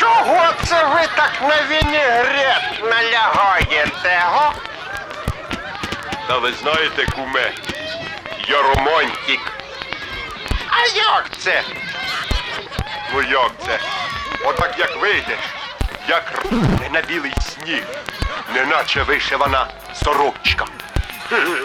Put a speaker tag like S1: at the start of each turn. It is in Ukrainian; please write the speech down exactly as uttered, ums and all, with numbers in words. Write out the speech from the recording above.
S1: чого це ви так на вінігрет налягаєте, го?
S2: Та ви знаєте, куме, я романтик.
S1: А як це?
S2: Ну як це? Отак як вийдеш, як р**не на білий сніг, неначе вишивана сорочка.